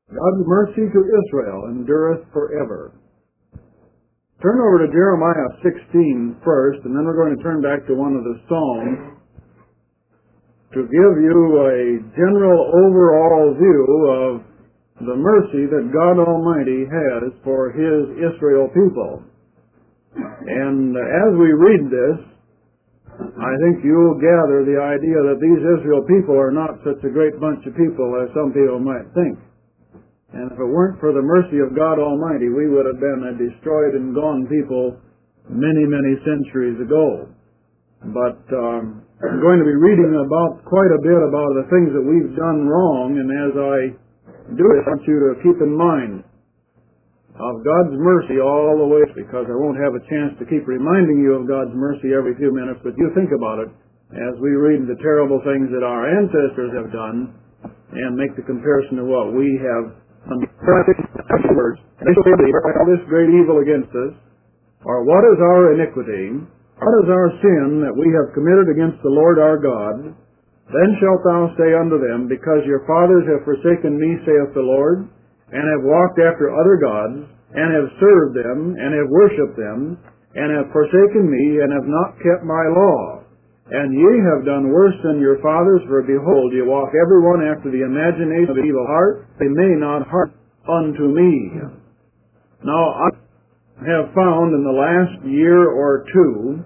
God's mercy to Israel endureth forever. Turn over to Jeremiah 16 first, and then we're going to turn back to one of the Psalms to give you a general overall view of the mercy that God Almighty has for His Israel people. And as we read this, I think you'll gather the idea that these Israel people are not such a great bunch of people as some people might think. And if it weren't for the mercy of God Almighty, we would have been a destroyed and gone people many, many centuries ago. But I'm going to be reading about quite a bit about the things that we've done wrong, and as I do it, I want you to keep in mind of God's mercy all the way, because I won't have a chance to keep reminding you of God's mercy every few minutes, but you think about it as we read the terrible things that our ancestors have done and make the comparison to what we have done. Words, they say all this great evil against us, or what is our iniquity, what is our sin that we have committed against the Lord our God? Then shalt thou say unto them, because your fathers have forsaken me, saith the Lord, and have walked after other gods, and have served them, and have worshipped them, and have forsaken me, and have not kept my law. And ye have done worse than your fathers, for behold, ye walk every one after the imagination of an evil heart, they may not hearken unto me. Now, I have found in the last year or two,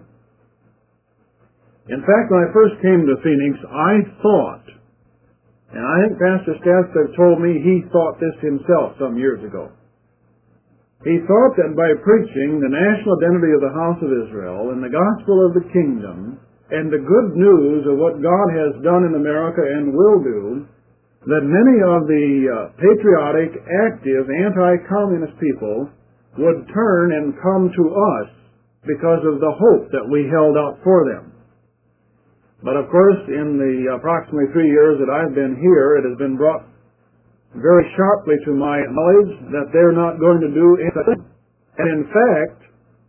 in fact, when I first came to Phoenix, I thought, and I think Pastor Stafford told me he thought this himself some years ago. He thought that by preaching the national identity of the house of Israel and the gospel of the kingdom and the good news of what God has done in America and will do, that many of the patriotic, active, anti-communist people would turn and come to us because of the hope that we held out for them. But of course, in the approximately 3 years that I've been here, it has been brought very sharply to my knowledge that they're not going to do anything. And in fact,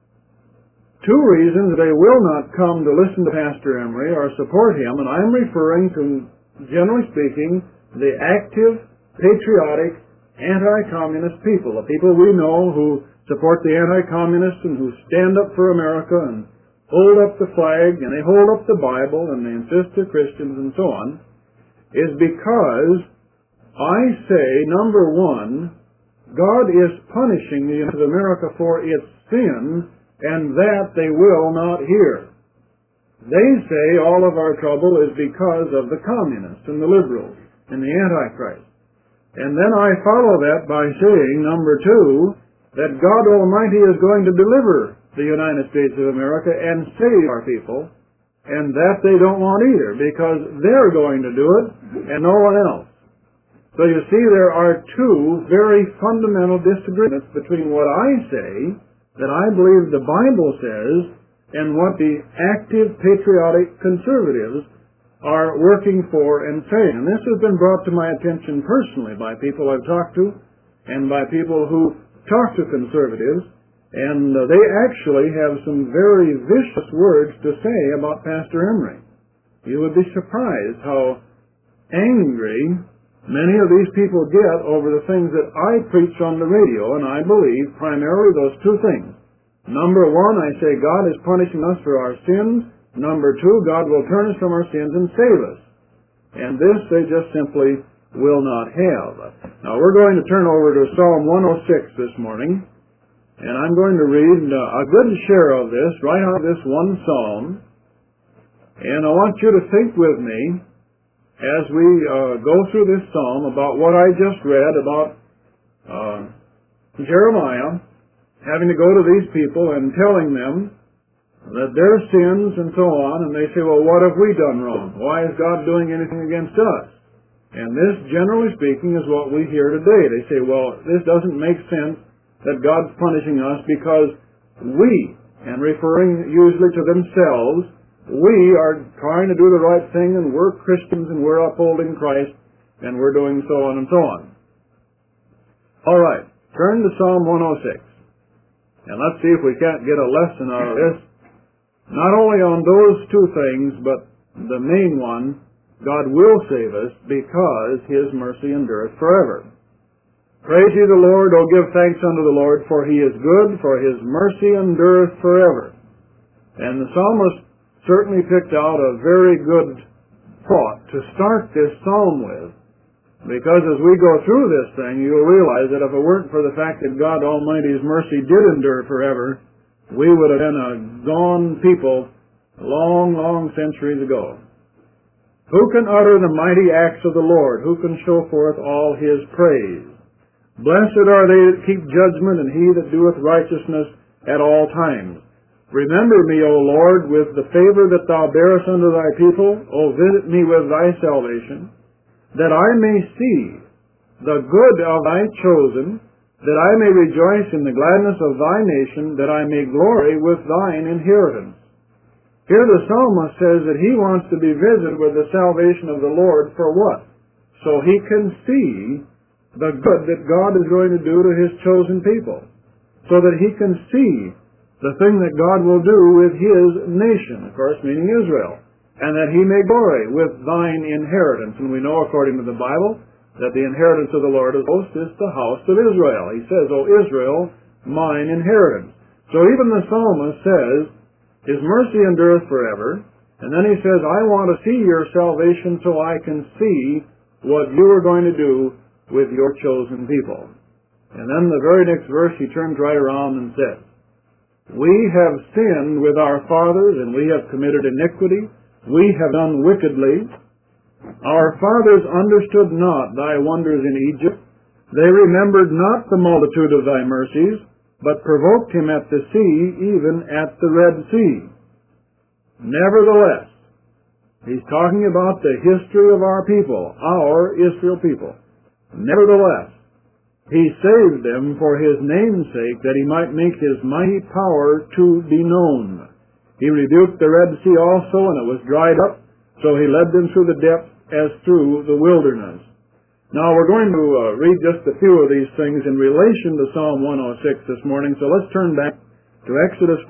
two reasons they will not come to listen to Pastor Emery or support him, and I'm referring to, generally speaking, the active, patriotic, anti-communist people, the people we know who support the anti-communists and who stand up for America and hold up the flag and they hold up the Bible and they insist they're Christians and so on, is because I say, number one, God is punishing the United States of America for its sin, and that they will not hear. They say all of our trouble is because of the communists and the liberals and the Antichrist. And then I follow that by saying, number two, that God Almighty is going to deliver the United States of America and save our people, and that they don't want either, because they're going to do it and no one else. So you see, there are two very fundamental disagreements between what I say, that I believe the Bible says, and what the active patriotic conservatives are working for and saying. And this has been brought to my attention personally by people I've talked to and by people who talk to conservatives, and they actually have some very vicious words to say about Pastor Emery. You would be surprised how angry many of these people get over the things that I preach on the radio, and I believe primarily those two things. Number one, I say God is punishing us for our sins. Number two, God will turn us from our sins and save us. And this they just simply will not have. Now we're going to turn over to Psalm 106 this morning, and I'm going to read a good share of this, right out of this one psalm. And I want you to think with me as we go through this psalm about what I just read about Jeremiah having to go to these people and telling them that their sins and so on, and they say, well, what have we done wrong? Why is God doing anything against us? And this, generally speaking, is what we hear today. They say, well, this doesn't make sense that God's punishing us because we, and referring usually to themselves, we are trying to do the right thing, and we're Christians, and we're upholding Christ, and we're doing so on and so on. All right, turn to Psalm 106, and let's see if we can't get a lesson out of this, not only on those two things, but the main one, God will save us because His mercy endureth forever. Praise ye the Lord, O give thanks unto the Lord, for he is good, for his mercy endureth forever. And the psalmist certainly picked out a very good thought to start this psalm with, because as we go through this thing, you'll realize that if it weren't for the fact that God Almighty's mercy did endure forever, we would have been a gone people long, long centuries ago. Who can utter the mighty acts of the Lord? Who can show forth all his praise? Blessed are they that keep judgment, and he that doeth righteousness at all times. Remember me, O Lord, with the favor that thou bearest unto thy people. O visit me with thy salvation, that I may see the good of thy chosen, that I may rejoice in the gladness of thy nation, that I may glory with thine inheritance. Here the psalmist says that he wants to be visited with the salvation of the Lord for what? So he can see the good that God is going to do to his chosen people, so that he can see the thing that God will do with his nation, of course, meaning Israel, and that he may glory with thine inheritance. And we know, according to the Bible, that the inheritance of the Lord of hosts is the house of Israel. He says, O Israel, mine inheritance. So even the psalmist says, his mercy endureth forever, and then he says, I want to see your salvation so I can see what you are going to do with your chosen people. And then the very next verse he turns right around and says, we have sinned with our fathers, and we have committed iniquity. We have done wickedly. Our fathers understood not thy wonders in Egypt. They remembered not the multitude of thy mercies, but provoked him at the sea, even at the Red Sea. Nevertheless, he's talking about the history of our people, our Israel people. Nevertheless, he saved them for his name's sake, that he might make his mighty power to be known. He rebuked the Red Sea also, and it was dried up, so he led them through the depth as through the wilderness. Now we're going to read just a few of these things in relation to Psalm 106 this morning, so let's turn back to Exodus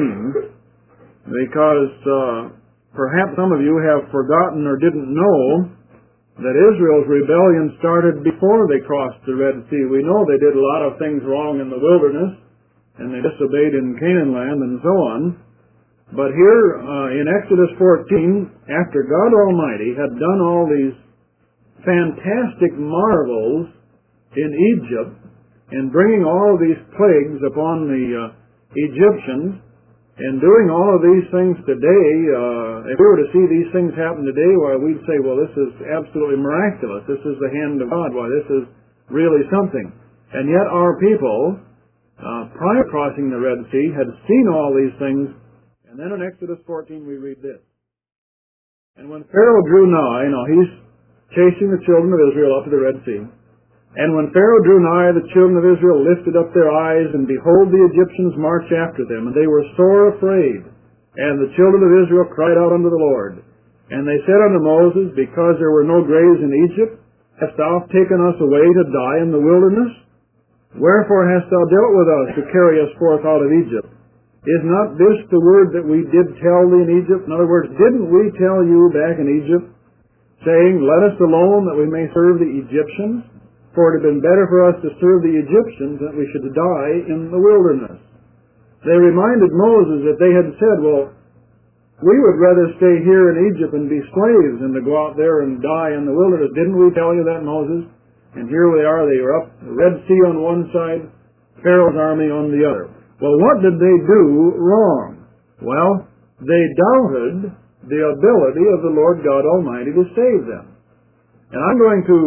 14, because perhaps some of you have forgotten or didn't know that Israel's rebellion started before they crossed the Red Sea. We know they did a lot of things wrong in the wilderness, and they disobeyed in Canaan land and so on. But here in Exodus 14, after God Almighty had done all these fantastic marvels in Egypt, and bringing all of these plagues upon the Egyptians, and doing all of these things today, if we were to see these things happen today, why, we'd say, well, this is absolutely miraculous. This is the hand of God. Why, this is really something. And yet our people, prior to crossing the Red Sea, had seen all these things. And then in Exodus 14 we read this. And when Pharaoh drew nigh, now he's chasing the children of Israel up to the Red Sea. And when Pharaoh drew nigh, the children of Israel lifted up their eyes, and behold, the Egyptians marched after them, and they were sore afraid. And the children of Israel cried out unto the Lord. And they said unto Moses, because there were no graves in Egypt, hast thou taken us away to die in the wilderness? Wherefore hast thou dealt with us to carry us forth out of Egypt? Is not this the word that we did tell thee in Egypt? In other words, didn't we tell you back in Egypt, saying, let us alone that we may serve the Egyptians? For it had been better for us to serve the Egyptians than we should die in the wilderness. They reminded Moses that they had said, well, we would rather stay here in Egypt and be slaves than to go out there and die in the wilderness. Didn't we tell you that, Moses? And here they are up the Red Sea on one side, Pharaoh's army on the other. Well, what did they do wrong? Well, they doubted the ability of the Lord God Almighty to save them. And I'm going to,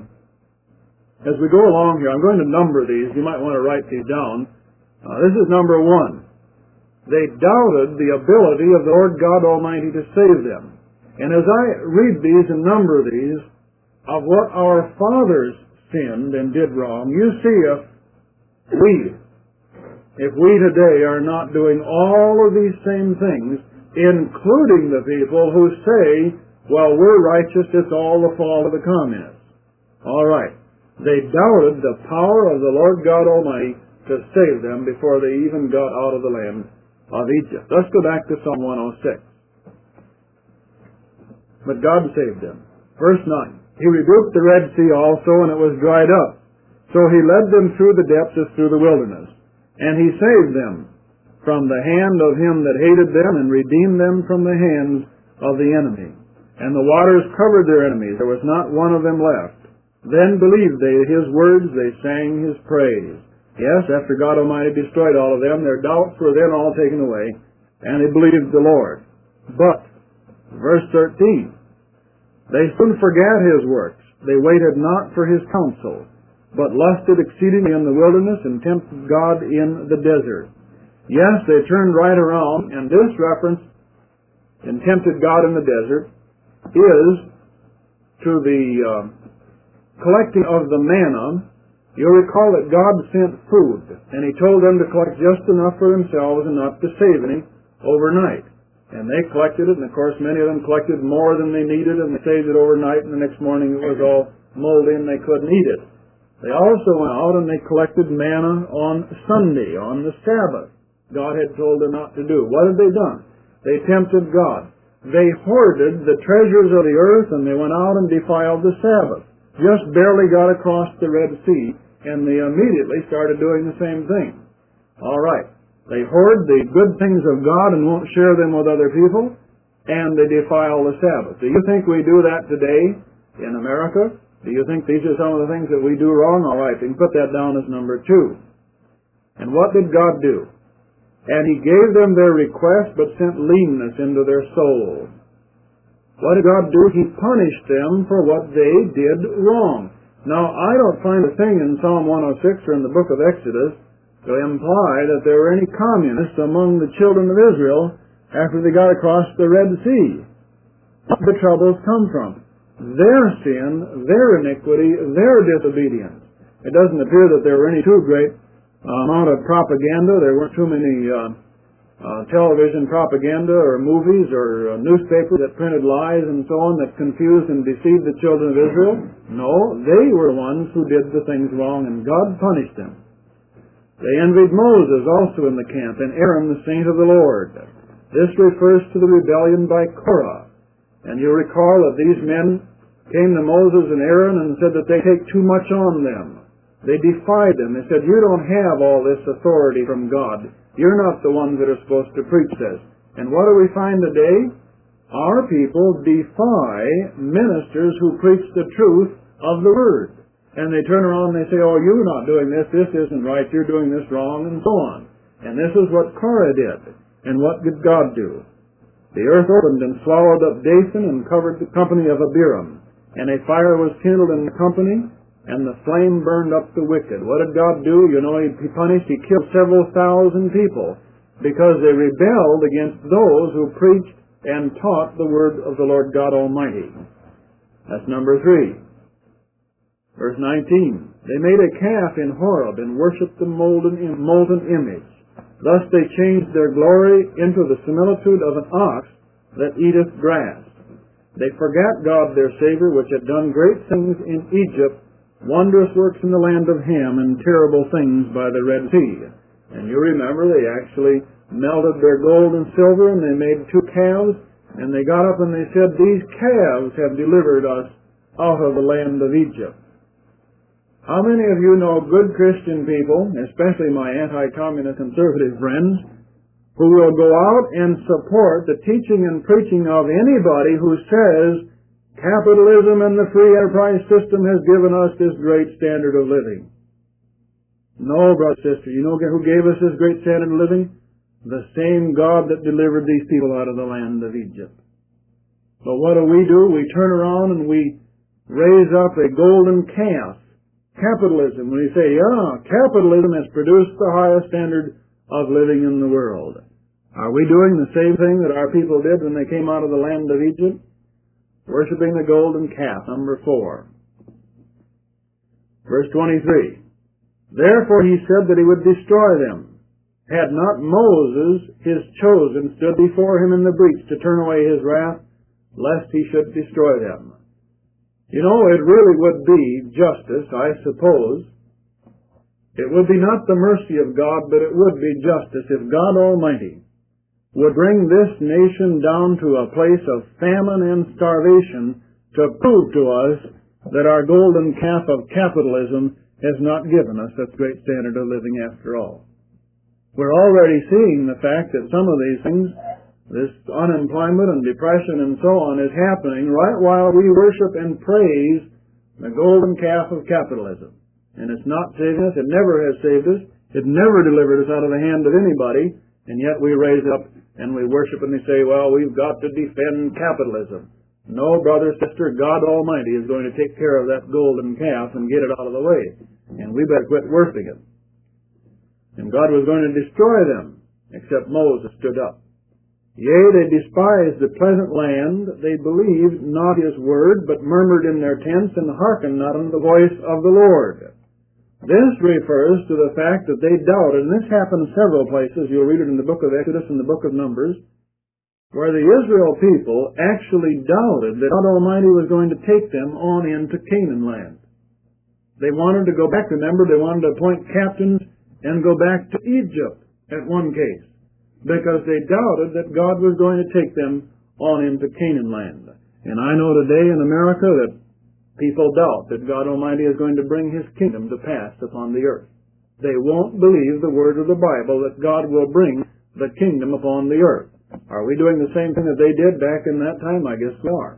as we go along here, I'm going to number these. You might want to write these down. This is number 1. They doubted the ability of the Lord God Almighty to save them. And as I read these and number these, of what our fathers sinned and did wrong, you see if we today are not doing all of these same things, including the people who say, well, we're righteous, it's all the fault of the communists. All right. They doubted the power of the Lord God Almighty to save them before they even got out of the land of Egypt. Let's go back to Psalm 106. But God saved them. Verse 9. He rebuked the Red Sea also, and it was dried up. So he led them through the depths as through the wilderness, and he saved them from the hand of him that hated them, and redeemed them from the hands of the enemy. And the waters covered their enemies, there was not one of them left. Then believed they his words, they sang his praise. Yes, after God Almighty destroyed all of them, their doubts were then all taken away, and they believed the Lord. But, verse 13, they soon forgat his works. They waited not for his counsel, but lusted exceedingly in the wilderness, and tempted God in the desert. Yes, they turned right around, and this reference, and tempted God in the desert, is to the collecting of the manna. You'll recall that God sent food, and he told them to collect just enough for themselves and not to save any overnight. And they collected it, and of course many of them collected more than they needed, and they saved it overnight, and the next morning it was all moldy and they couldn't eat it. They also went out and they collected manna on Sunday, on the Sabbath. God had told them not to do. What had they done? They tempted God. They hoarded the treasures of the earth, and they went out and defiled the Sabbath. Just barely got across the Red Sea, and they immediately started doing the same thing. All right. They hoard the good things of God and won't share them with other people, and they defile the Sabbath. Do you think we do that today in America? Do you think these are some of the things that we do wrong? All right, you can put that down as number 2. And what did God do? And he gave them their request, but sent leanness into their soul. What did God do? He punished them for what they did wrong. Now, I don't find a thing in Psalm 106 or in the book of Exodus to imply that there were any communists among the children of Israel after they got across the Red Sea. Where did the troubles come from? Their sin, their iniquity, their disobedience. It doesn't appear that there were any too great amount of propaganda. There weren't too many television propaganda or movies or newspapers that printed lies and so on that confused and deceived the children of Israel. No, they were the ones who did the things wrong, and God punished them. They envied Moses also in the camp, and Aaron the saint of the Lord. This refers to the rebellion by Korah. And you'll recall that these men came to Moses and Aaron and said that they take too much on them. They defied them. They said, you don't have all this authority from God. You're not the ones that are supposed to preach this. And what do we find today? Our people defy ministers who preach the truth of the Word. And they turn around and they say, oh, you're not doing this. This isn't right. You're doing this wrong, and so on. And this is what Korah did. And what did God do? The earth opened and swallowed up Dathan and covered the company of Abiram. And a fire was kindled in the company, and the flame burned up the wicked. What did God do? You know, he punished, he killed several thousand people because they rebelled against those who preached and taught the word of the Lord God Almighty. That's number 3. Verse 19. They made a calf in Horeb and worshipped the molten image. Thus they changed their glory into the similitude of an ox that eateth grass. They forgot God their Savior, which had done great things in Egypt, wondrous works in the land of Ham, and terrible things by the Red Sea. And you remember, they actually melted their gold and silver, and they made 2 calves, and they got up and they said, these calves have delivered us out of the land of Egypt. How many of you know good Christian people, especially my anti-communist conservative friends, who will go out and support the teaching and preaching of anybody who says capitalism and the free enterprise system has given us this great standard of living? No, brother, sister. You know who gave us this great standard of living? The same God that delivered these people out of the land of Egypt. But what do? We turn around and we raise up a golden calf. Capitalism. When you say, yeah, capitalism has produced the highest standard of living in the world. Are we doing the same thing that our people did when they came out of the land of Egypt? Worshipping the golden calf, number 4. Verse 23. Therefore he said that he would destroy them. Had not Moses, his chosen, stood before him in the breach to turn away his wrath, lest he should destroy them. You know, it really would be justice, I suppose. It would be not the mercy of God, but it would be justice if God Almighty would bring this nation down to a place of famine and starvation to prove to us that our golden calf of capitalism has not given us that great standard of living after all. We're already seeing the fact that some of these things, this unemployment and depression and so on, is happening right while we worship and praise the golden calf of capitalism. And it's not saving us. It never has saved us. It never delivered us out of the hand of anybody. And yet we raise up and we worship and we say, well, we've got to defend capitalism. No, brother, sister, God Almighty is going to take care of that golden calf and get it out of the way. And we better quit worshiping it. And God was going to destroy them, except Moses stood up. Yea, they despised the pleasant land. They believed not his word, but murmured in their tents and hearkened not unto the voice of the Lord. This refers to the fact that they doubted, and this happened several places. You'll read it in the book of Exodus and the book of Numbers, where the Israel people actually doubted that God Almighty was going to take them on into Canaan land. They wanted to go back. Remember, they wanted to appoint captains and go back to Egypt at one case, because they doubted that God was going to take them on into Canaan land. And I know today in America that people doubt that God Almighty is going to bring his kingdom to pass upon the earth. They won't believe the word of the Bible that God will bring the kingdom upon the earth. Are we doing the same thing that they did back in that time? I guess we are.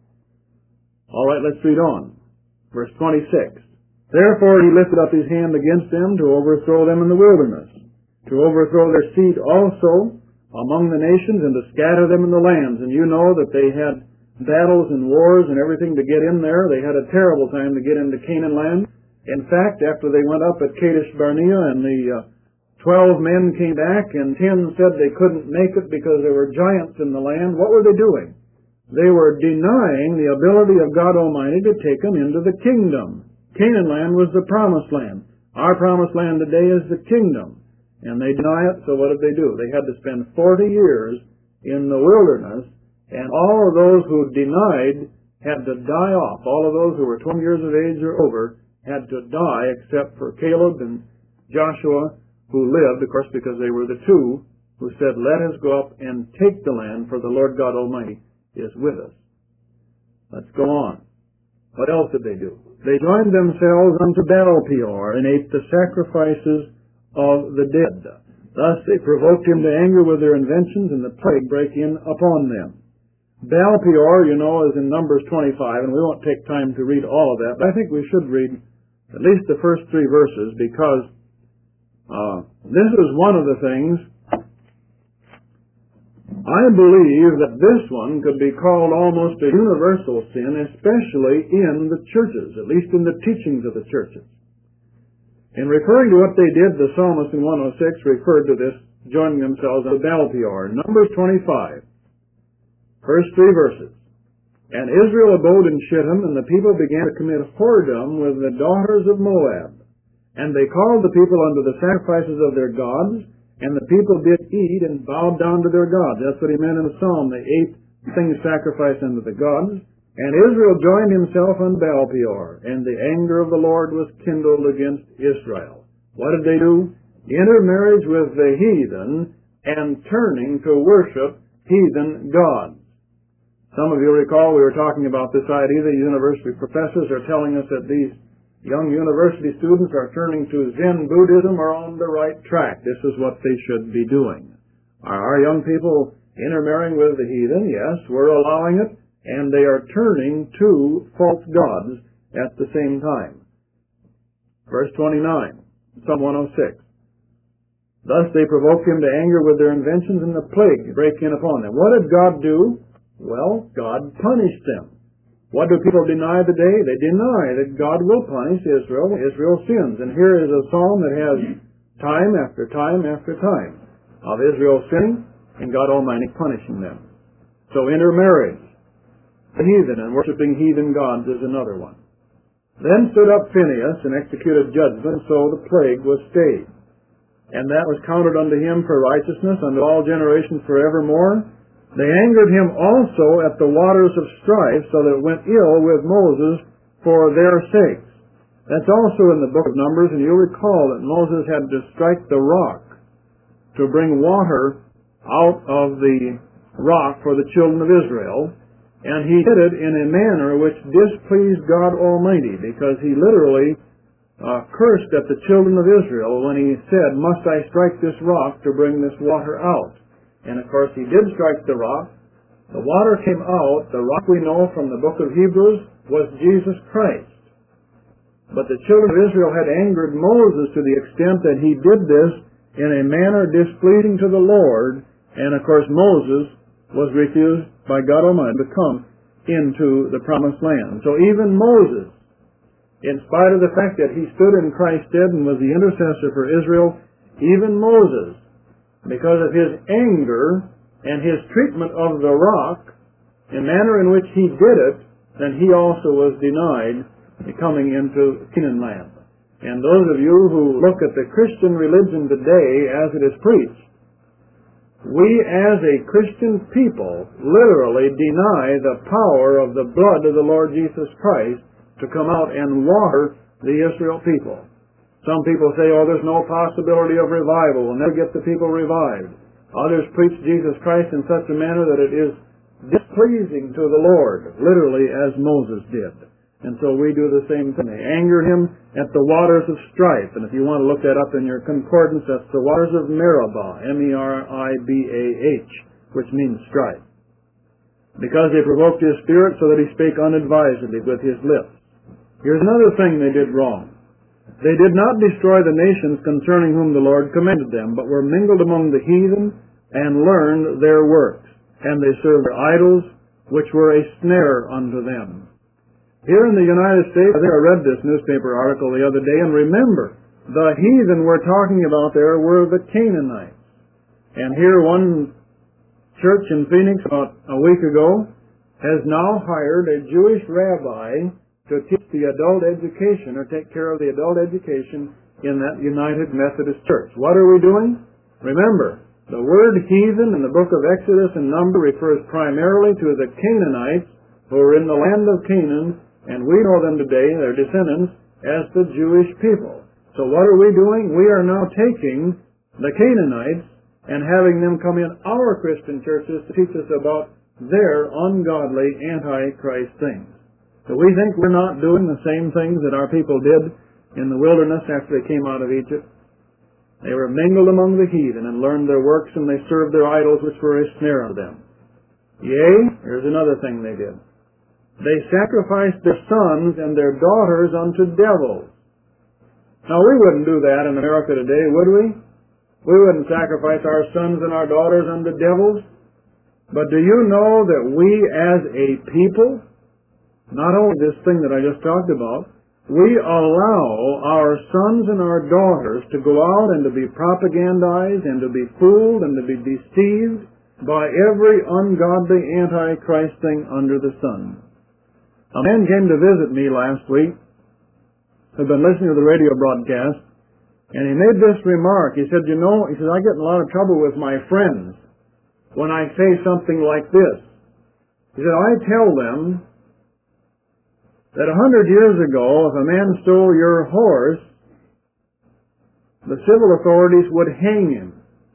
All right, let's read on. Verse 26. Therefore he lifted up his hand against them to overthrow them in the wilderness, to overthrow their seed also among the nations, and to scatter them in the lands. And you know that they had battles and wars and everything to get in there. They had a terrible time to get into Canaan land. In fact, after they went up at Kadesh Barnea and the 12 men came back and 10 said they couldn't make it because there were giants in the land, what were they doing? They were denying the ability of God Almighty to take them into the kingdom. Canaan land was the promised land. Our promised land today is the kingdom. And they deny it, so what did they do? They had to spend 40 years in the wilderness, and all of those who denied had to die off. All of those who were 20 years of age or over had to die, except for Caleb and Joshua, who lived, of course, because they were the two who said, let us go up and take the land, for the Lord God Almighty is with us. Let's go on. What else did they do? They joined themselves unto Baal-peor and ate the sacrifices of the dead. Thus they provoked him to anger with their inventions, and the plague brake in upon them. Baal-peor, you know, is in Numbers 25, and we won't take time to read all of that, but I think we should read at least the first 3 verses, because this is one of the things I believe that this one could be called almost a universal sin, especially in the churches, at least in the teachings of the churches. In referring to what they did, the psalmist in 106 referred to this, joining themselves unto Baal-peor. Numbers 25, first 3 verses. And Israel abode in Shittim, and the people began to commit whoredom with the daughters of Moab. And they called the people unto the sacrifices of their gods, and the people did eat and bowed down to their gods. That's what he meant in the psalm. They ate things sacrificed unto the gods. And Israel joined himself unto Baal-peor, and the anger of the Lord was kindled against Israel. What did they do? Intermarriage with the heathen and turning to worship heathen gods. Some of you recall we were talking about this idea that university professors are telling us that these young university students are turning to Zen Buddhism are on the right track. This is what they should be doing. Are our young people intermarrying with the heathen? Yes, we're allowing it, and they are turning to false gods at the same time. Verse 29, Psalm 106. Thus they provoked him to anger with their inventions, and the plague brake in upon them. What did God do? Well, God punished them. What do people deny today? They deny that God will punish Israel. Israel sins. And here is a psalm that has time after time after time of Israel sinning and God Almighty punishing them. So intermarriage, the heathen, and worshiping heathen gods is another one. Then stood up Phinehas and executed judgment, so the plague was stayed. And that was counted unto him for righteousness unto all generations forevermore. They angered him also at the waters of strife, so that it went ill with Moses for their sakes. That's also in the book of Numbers, and you'll recall that Moses had to strike the rock to bring water out of the rock for the children of Israel, and he did it in a manner which displeased God Almighty, because he literally cursed at the children of Israel when he said, "Must I strike this rock to bring this water out?" And of course he did strike the rock. The water came out. The rock, we know from the book of Hebrews, was Jesus Christ. But the children of Israel had angered Moses to the extent that he did this in a manner displeasing to the Lord. And of course Moses was refused by God Almighty to come into the promised land. So even Moses, in spite of the fact that he stood in Christ's stead and was the intercessor for Israel, even Moses, because of his anger and his treatment of the rock, in the manner in which he did it, then he also was denied coming into Canaan land. And those of you who look at the Christian religion today as it is preached, we as a Christian people literally deny the power of the blood of the Lord Jesus Christ to come out and water the Israel people. Some people say, "Oh, there's no possibility of revival. We'll never get the people revived." Others preach Jesus Christ in such a manner that it is displeasing to the Lord, literally as Moses did. And so we do the same thing. They anger him at the waters of strife. And if you want to look that up in your concordance, that's the waters of Meribah, M-E-R-I-B-A-H, which means strife. Because they provoked his spirit so that he spake unadvisedly with his lips. Here's another thing they did wrong. They did not destroy the nations concerning whom the Lord commanded them, but were mingled among the heathen and learned their works. And they served their idols, which were a snare unto them. Here in the United States, I think I read this newspaper article the other day, and remember, the heathen we're talking about there were the Canaanites. And here one church in Phoenix about a week ago has now hired a Jewish rabbi to teach the adult education or take care of the adult education in that United Methodist Church. What are we doing? Remember, the word heathen in the book of Exodus and Number refers primarily to the Canaanites who are in the land of Canaan, and we know them today, their descendants, as the Jewish people. So what are we doing? We are now taking the Canaanites and having them come in our Christian churches to teach us about their ungodly, anti-Christ things. So we think we're not doing the same things that our people did in the wilderness after they came out of Egypt. They were mingled among the heathen and learned their works, and they served their idols, which were a snare unto them. Yea, here's another thing they did. They sacrificed their sons and their daughters unto devils. Now, we wouldn't do that in America today, would we? We wouldn't sacrifice our sons and our daughters unto devils. But do you know that we as a people, not only this thing that I just talked about, we allow our sons and our daughters to go out and to be propagandized and to be fooled and to be deceived by every ungodly anti-Christ thing under the sun. A man came to visit me last week who had been listening to the radio broadcast, and he made this remark. He said, I get in a lot of trouble with my friends when I say something like this. He said, I tell them that 100 years ago, if a man stole your horse, the civil authorities would hang him.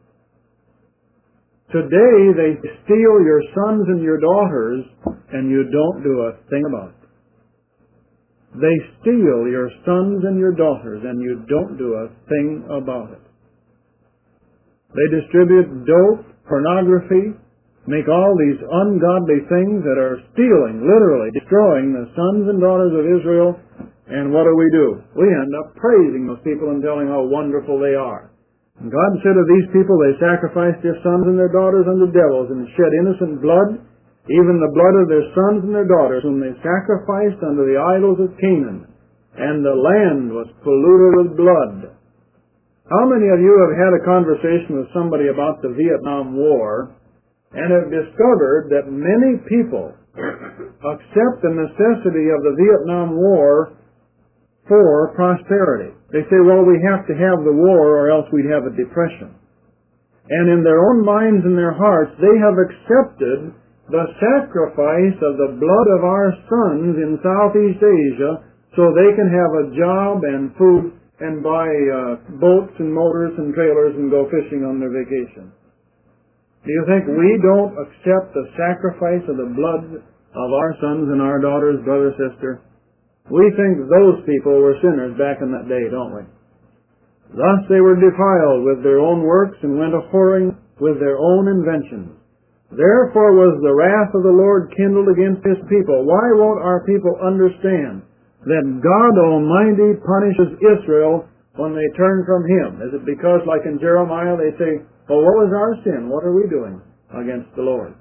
Today, they steal your sons and your daughters, and you don't do a thing about it. They steal your sons and your daughters, and you don't do a thing about it. They distribute dope, pornography, make all these ungodly things that are stealing, literally destroying the sons and daughters of Israel. And what do? We end up praising those people and telling how wonderful they are. And God said of these people, they sacrificed their sons and their daughters unto devils and shed innocent blood, even the blood of their sons and their daughters, whom they sacrificed unto the idols of Canaan. And the land was polluted with blood. How many of you have had a conversation with somebody about the Vietnam War and have discovered that many people accept the necessity of the Vietnam War for prosperity? They say, well, we have to have the war or else we'd have a depression. And in their own minds and their hearts, they have accepted the sacrifice of the blood of our sons in Southeast Asia so they can have a job and food and buy boats and motors and trailers and go fishing on their vacation. Do you think we don't accept the sacrifice of the blood of our sons and our daughters, brother, sister? We think those people were sinners back in that day, don't we? Thus they were defiled with their own works and went a-whoring with their own inventions. Therefore was the wrath of the Lord kindled against His people. Why won't our people understand that God Almighty punishes Israel when they turn from Him? Is it because, like in Jeremiah, they say, "Oh, what was our sin? What are we doing against the Lord?"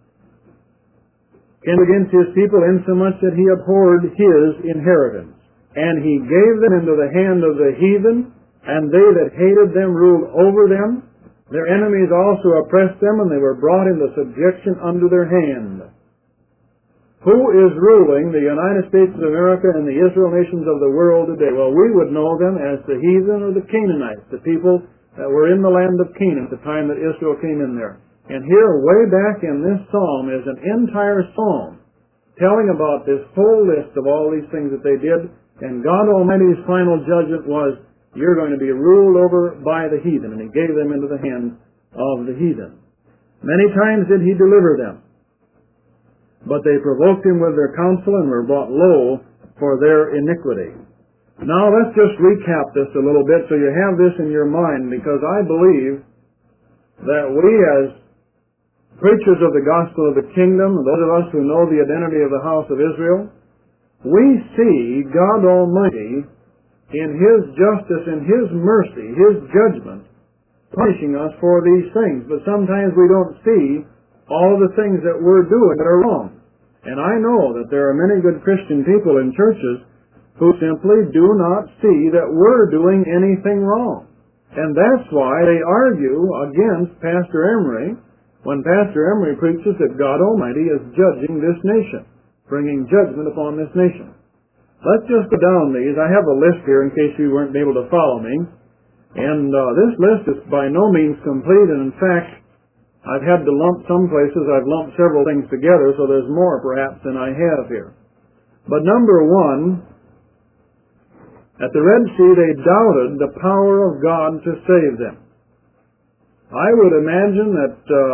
Kindled against His people insomuch that He abhorred His inheritance. And He gave them into the hand of the heathen, and they that hated them ruled over them. Their enemies also oppressed them, and they were brought into subjection under their hand. Who is ruling the United States of America and the Israel nations of the world today? Well, we would know them as the heathen or the Canaanites, the people that were in the land of Canaan at the time that Israel came in there. And here, way back in this psalm, is an entire psalm telling about this whole list of all these things that they did. And God Almighty's final judgment was, you're going to be ruled over by the heathen. And He gave them into the hand of the heathen. Many times did He deliver them. But they provoked Him with their counsel and were brought low for their iniquity. Now let's just recap this a little bit so you have this in your mind, because I believe that we as preachers of the gospel of the kingdom, those of us who know the identity of the house of Israel, we see God Almighty in His justice and His mercy, His judgment, punishing us for these things. But sometimes we don't see all the things that we're doing that are wrong. And I know that there are many good Christian people in churches who simply do not see that we're doing anything wrong. And that's why they argue against Pastor Emery when Pastor Emery preaches that God Almighty is judging this nation, bringing judgment upon this nation. Let's just go down these. I have a list here in case you weren't able to follow me. And this list is by no means complete, and in fact, I've had to lump some places, I've lumped several things together, so there's more perhaps than I have here. But number one, at the Red Sea they doubted the power of God to save them. I would imagine that,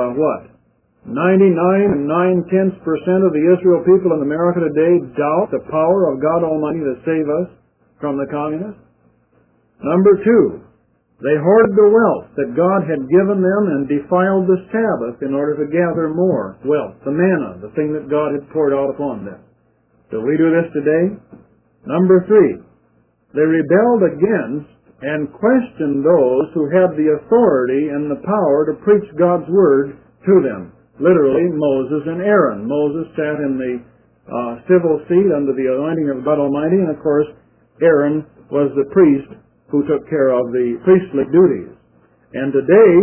99.9% of the Israel people in America today doubt the power of God Almighty to save us from the communists. Number two, they hoarded the wealth that God had given them and defiled the Sabbath in order to gather more wealth, the manna, the thing that God had poured out upon them. Do we do this today? Number three, they rebelled against and questioned those who had the authority and the power to preach God's Word to them. Literally, Moses and Aaron. Moses sat in the civil seat under the anointing of God Almighty, and of course, Aaron was the priest who took care of the priestly duties. And today,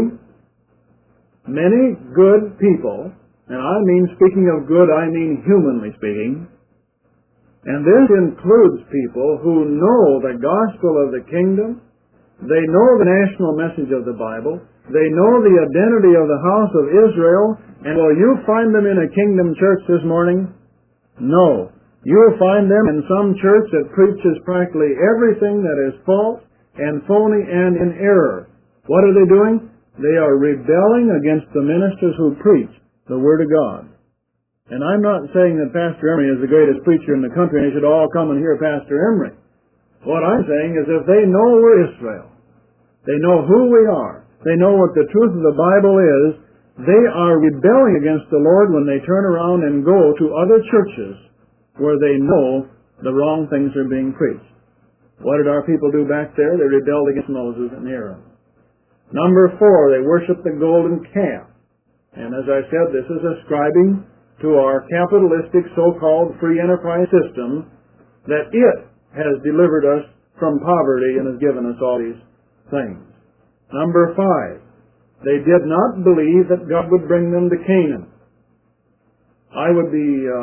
many good people, and I mean, speaking of good, I mean humanly speaking, and this includes people who know the gospel of the kingdom, they know the national message of the Bible, they know the identity of the house of Israel, and will you find them in a kingdom church this morning? No. You'll find them in some church that preaches practically everything that is false and phony and in error. What are they doing? They are rebelling against the ministers who preach the Word of God. And I'm not saying that Pastor Emery is the greatest preacher in the country and they should all come and hear Pastor Emery. What I'm saying is if they know we're Israel, they know who we are, they know what the truth of the Bible is, they are rebelling against the Lord when they turn around and go to other churches where they know the wrong things are being preached. What did our people do back there? They rebelled against Moses and Aaron. Number four, they worshiped the golden calf. And as I said, this is ascribing to our capitalistic so-called free enterprise system that it has delivered us from poverty and has given us all these things. Number five, they did not believe that God would bring them to Canaan. I wouldn't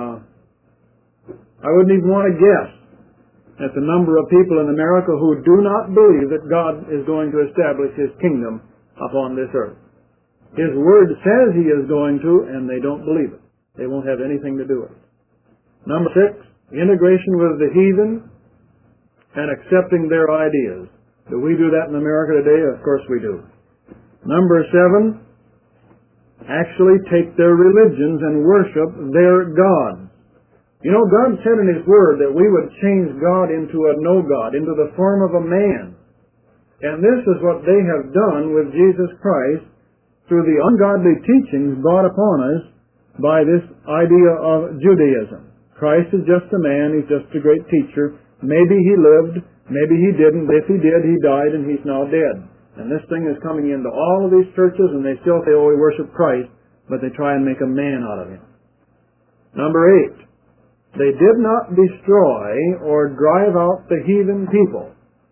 even want to guess at the number of people in America who do not believe that God is going to establish His kingdom upon this earth. His Word says He is going to, and they don't believe it. They won't have anything to do with it. Number six, integration with the heathen and accepting their ideas. Do we do that in America today? Of course we do. Number seven, actually take their religions and worship their gods. You know, God said in His Word that we would change God into a no-God, into the form of a man. And this is what they have done with Jesus Christ through the ungodly teachings brought upon us by this idea of Judaism. Christ is just a man, He's just a great teacher. Maybe He lived, maybe He didn't. If He did, He died and He's now dead. And this thing is coming into all of these churches, and they still say, oh, we worship Christ, but they try and make a man out of Him. Number 8. They did not destroy or drive out the heathen people.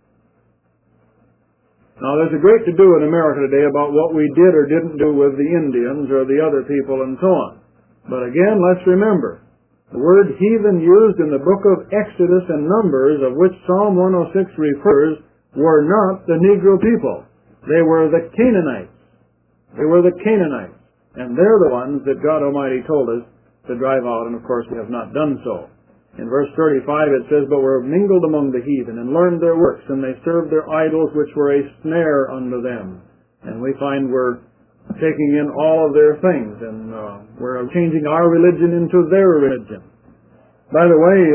Now, there's a great to-do in America today about what we did or didn't do with the Indians or the other people and so on. But again, let's remember, the word heathen used in the book of Exodus and Numbers, of which Psalm 106 refers, were not the Negro people. They were the Canaanites. They were the Canaanites. And they're the ones that God Almighty told us to drive out, and of course we have not done so. In verse 35 it says, But were mingled among the heathen, and learned their works, and they served their idols, which were a snare unto them. And we find we're taking in all of their things, and we're changing our religion into their religion. By the way,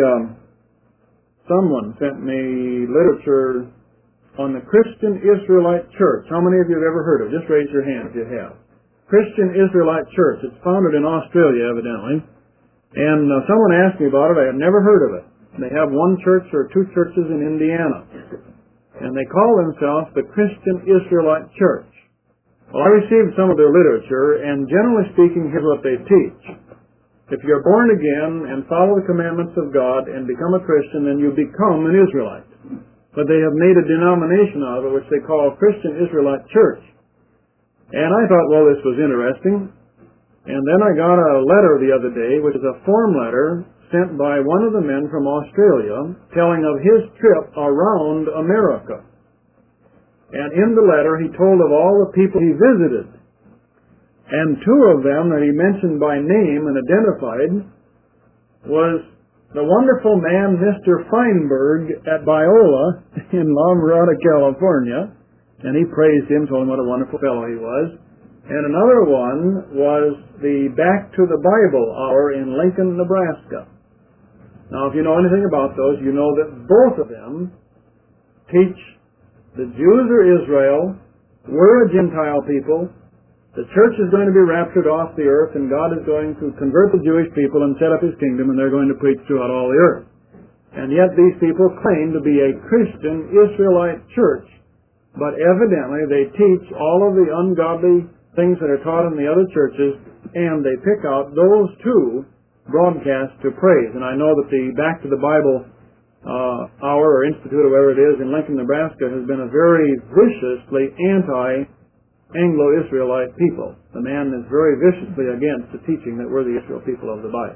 someone sent me literature on the Christian Israelite Church. How many of you have ever heard of it? Just raise your hand if you have. Christian Israelite Church. It's founded in Australia, evidently. And someone asked me about it. I had never heard of it. They have one church or two churches in Indiana. And they call themselves the Christian Israelite Church. Well, I received some of their literature, and generally speaking, here's what they teach. If you're born again and follow the commandments of God and become a Christian, then you become an Israelite. But they have made a denomination out of it, which they call Christian Israelite Church. And I thought, well, this was interesting. And then I got a letter the other day, which is a form letter sent by one of the men from Australia telling of his trip around America. And in the letter he told of all the people he visited. And two of them that he mentioned by name and identified was the wonderful man Mr. Feinberg at Biola in La Mirada, California. And he praised him, told him what a wonderful fellow he was. And another one was the Back to the Bible Hour in Lincoln, Nebraska. Now, if you know anything about those, you know that both of them teach the Jews are Israel, we're a Gentile people, the church is going to be raptured off the earth, and God is going to convert the Jewish people and set up His kingdom, and they're going to preach throughout all the earth. And yet these people claim to be a Christian Israelite church. But evidently they teach all of the ungodly things that are taught in the other churches, and they pick out those two broadcasts to praise. And I know that the Back to the Bible Hour or Institute or whatever it is in Lincoln, Nebraska has been a very viciously anti-Anglo-Israelite people. The man is very viciously against the teaching that we're the Israel people of the Bible.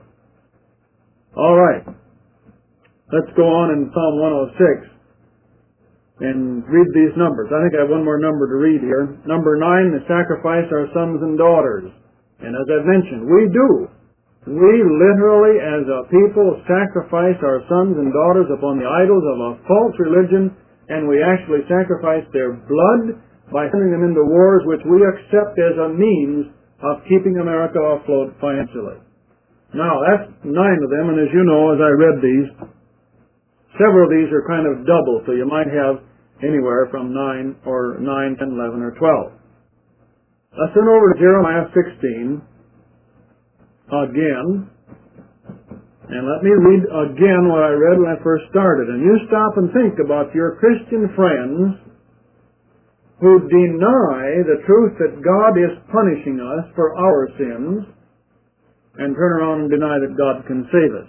All right. Let's go on in Psalm 106. And read these numbers. I think I have one more number to read here. Number 9, to sacrifice our sons and daughters. And as I've mentioned, we do. We literally, as a people, sacrifice our sons and daughters upon the idols of a false religion, and we actually sacrifice their blood by sending them into wars which we accept as a means of keeping America afloat financially. Now, that's 9 of them, and as you know, as I read these, several of these are kind of double, so you might have anywhere from 9, 10, 11, or 12. Let's turn over to Jeremiah 16 again. And let me read again what I read when I first started. And you stop and think about your Christian friends who deny the truth that God is punishing us for our sins and turn around and deny that God can save us.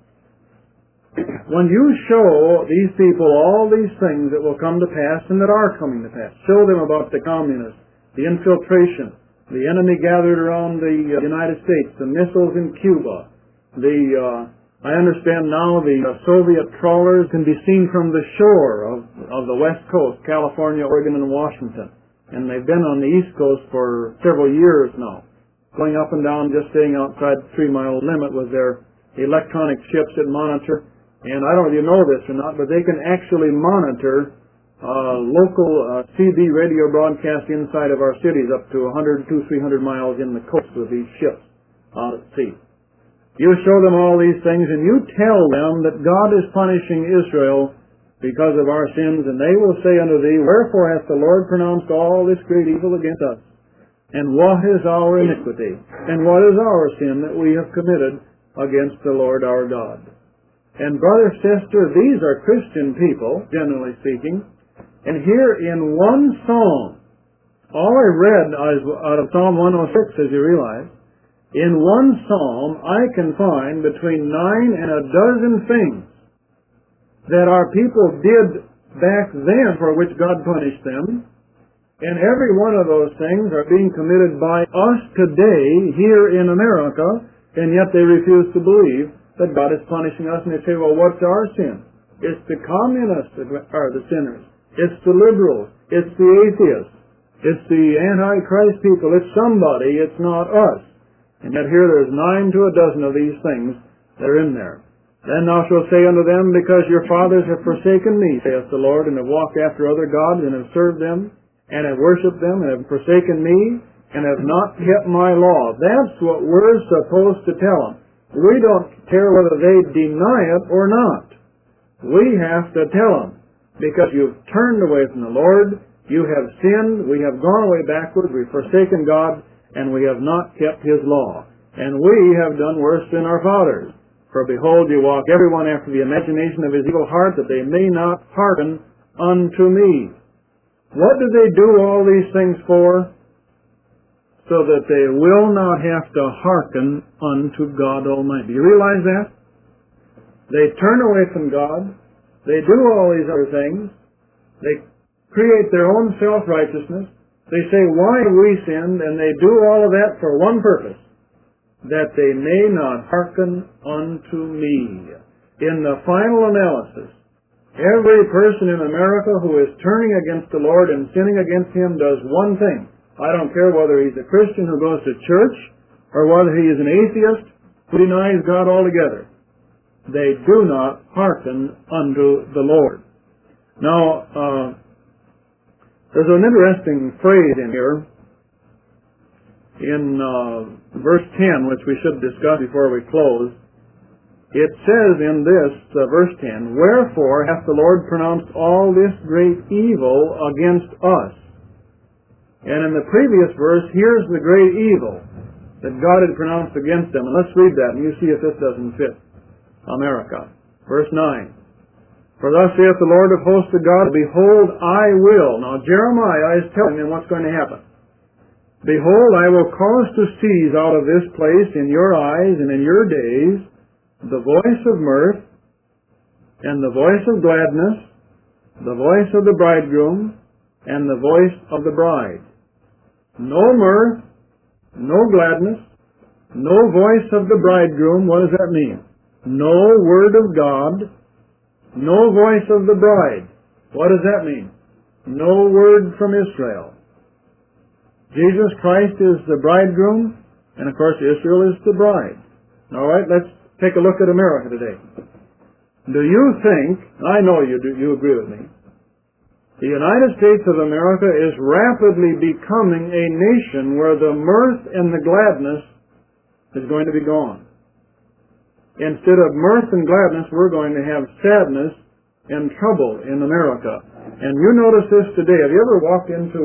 When you show these people all these things that will come to pass and that are coming to pass, show them about the communists, the infiltration, the enemy gathered around the United States, the missiles in Cuba, I understand now the Soviet trawlers can be seen from the shore of the West Coast, California, Oregon, and Washington. And they've been on the East Coast for several years now, going up and down, just staying outside the 3-mile limit with their electronic ships that monitor. And I don't know if you know this or not, but they can actually monitor local CB radio broadcast inside of our cities up to 100, 200, 300 miles in the coast with these ships out at sea. You show them all these things, and you tell them that God is punishing Israel because of our sins, and they will say unto thee, Wherefore hath the Lord pronounced all this great evil against us? And what is our iniquity? And what is our sin that we have committed against the Lord our God? And brother, sister, these are Christian people, generally speaking. And here in one psalm, all I read out of Psalm 106, as you realize, in one psalm I can find between 9 and a dozen things that our people did back then for which God punished them. And every one of those things are being committed by us today here in America, and yet they refuse to believe that God is punishing us. And they say, well, what's our sin? It's the communists that are the sinners. It's the liberals. It's the atheists. It's the anti-Christ people. It's somebody. It's not us. And yet here there's 9 to a dozen of these things that are in there. Then thou shalt say unto them, Because your fathers have forsaken me, saith the Lord, and have walked after other gods, and have served them, and have worshipped them, and have forsaken me, and have not kept my law. That's what we're supposed to tell them. We don't care whether they deny it or not. We have to tell them, because you've turned away from the Lord, you have sinned, we have gone away backward, we've forsaken God, and we have not kept His law. And we have done worse than our fathers. For behold, you walk every one after the imagination of his evil heart, that they may not hearken unto me. What do they do all these things for? So that they will not have to hearken unto God Almighty. You realize that? They turn away from God. They do all these other things. They create their own self-righteousness. They say, why we sinned, and they do all of that for one purpose, that they may not hearken unto me. In the final analysis, every person in America who is turning against the Lord and sinning against Him does one thing. I don't care whether he's a Christian who goes to church or whether he is an atheist who denies God altogether. They do not hearken unto the Lord. Now, there's an interesting phrase in here in verse 10, which we should discuss before we close. It says in this, verse 10, Wherefore hath the Lord pronounced all this great evil against us? And in the previous verse, here's the great evil that God had pronounced against them. And let's read that, and you see if this doesn't fit America. Verse 9. For thus saith the Lord of hosts to God, Behold, I will. Now Jeremiah is telling them what's going to happen. Behold, I will cause to cease out of this place in your eyes and in your days the voice of mirth and the voice of gladness, the voice of the bridegroom and the voice of the bride. No mirth, no gladness, no voice of the bridegroom. What does that mean? No word of God, no voice of the bride. What does that mean? No word from Israel. Jesus Christ is the bridegroom, and of course Israel is the bride. All right, let's take a look at America today. Do you think, I know you do, you agree with me, the United States of America is rapidly becoming a nation where the mirth and the gladness is going to be gone. Instead of mirth and gladness, we're going to have sadness and trouble in America. And you notice this today. Have you ever walked into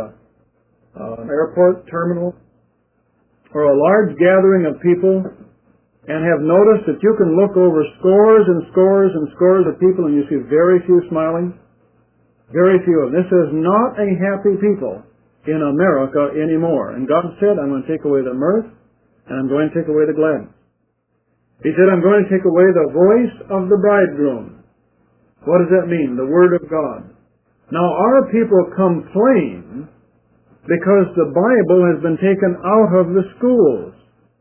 an airport terminal or a large gathering of people and have noticed that you can look over scores and scores and scores of people and you see very few smiling? Very few. This is not a happy people in America anymore. And God said, I'm going to take away the mirth and I'm going to take away the gladness. He said, I'm going to take away the voice of the bridegroom. What does that mean? The Word of God. Now, our people complain because the Bible has been taken out of the schools.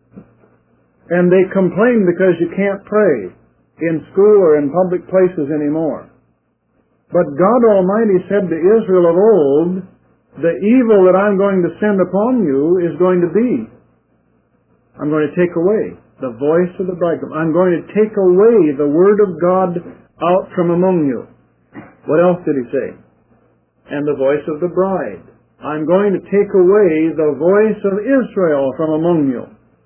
And they complain because you can't pray in school or in public places anymore. But God Almighty said to Israel of old, the evil that I'm going to send upon you is going to be, I'm going to take away the voice of the bridegroom. I'm going to take away the Word of God out from among you. What else did He say? And the voice of the bride. I'm going to take away the voice of Israel from among you.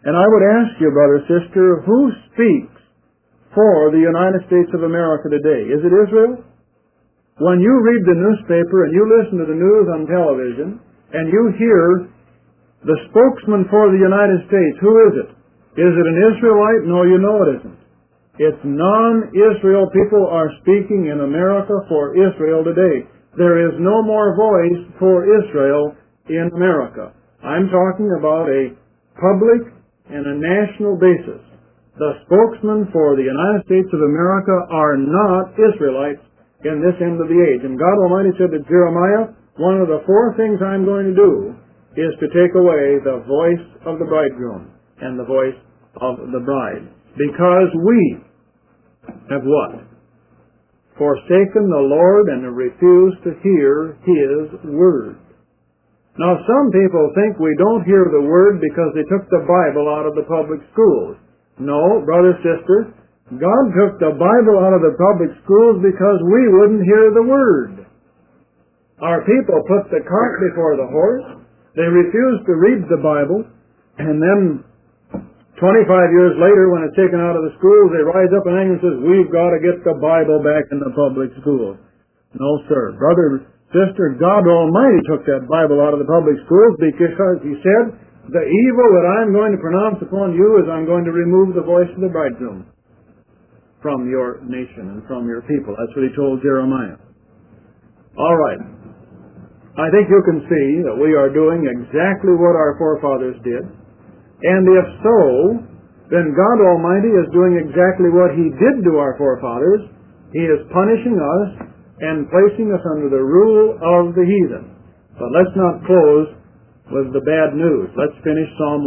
And I would ask you, brother, sister, who speaks for the United States of America today? Is it Israel? When you read the newspaper and you listen to the news on television and you hear the spokesman for the United States, who is it? Is it an Israelite? No, you know it isn't. It's non-Israel people are speaking in America for Israel today. There is no more voice for Israel in America. I'm talking about a public and a national basis. The spokesmen for the United States of America are not Israelites in this end of the age. And God Almighty said to Jeremiah, one of the 4 things I'm going to do is to take away the voice of the bridegroom and the voice of the bride. Because we have what? Forsaken the Lord and refused to hear His word. Now some people think we don't hear the word because they took the Bible out of the public schools. No, brother, sister, God took the Bible out of the public schools because we wouldn't hear the Word. Our people put the cart before the horse. They refused to read the Bible. And then 25 years later, when it's taken out of the schools, they rise up and say, we've got to get the Bible back in the public schools. No, sir. Brother, sister, God Almighty took that Bible out of the public schools because He said, the evil that I'm going to pronounce upon you is I'm going to remove the voice of the bridegroom from your nation and from your people. That's what He told Jeremiah. All right. I think you can see that we are doing exactly what our forefathers did. And if so, then God Almighty is doing exactly what He did to our forefathers. He is punishing us and placing us under the rule of the heathen. But let's not close with the bad news. Let's finish Psalm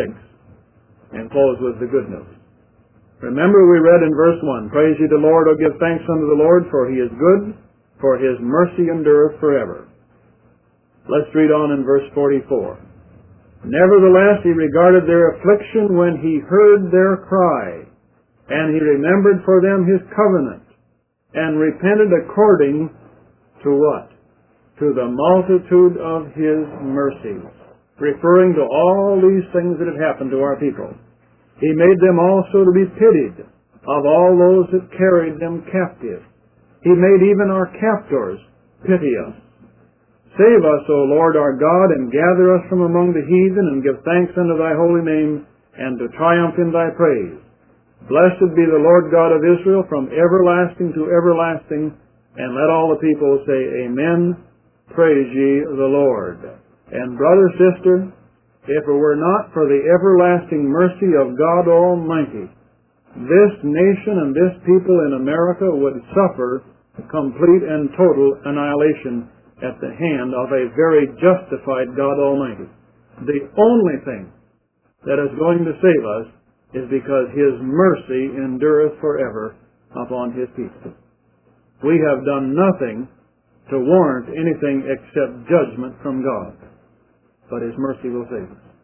106 and close with the good news. Remember we read in verse 1, Praise ye the Lord, O give thanks unto the Lord, for He is good, for His mercy endureth forever. Let's read on in verse 44. Nevertheless He regarded their affliction when He heard their cry, and He remembered for them His covenant, and repented according to what? To the multitude of His mercies, referring to all these things that have happened to our people. He made them also to be pitied of all those that carried them captive. He made even our captors pity us. Save us, O Lord our God, and gather us from among the heathen, and give thanks unto Thy holy name, and to triumph in Thy praise. Blessed be the Lord God of Israel from everlasting to everlasting, and let all the people say, Amen. Praise ye the Lord. And brother, sister, if it were not for the everlasting mercy of God Almighty, this nation and this people in America would suffer complete and total annihilation at the hand of a very justified God Almighty. The only thing that is going to save us is because His mercy endureth forever upon His people. We have done nothing to warrant anything except judgment from God, but His mercy will save us.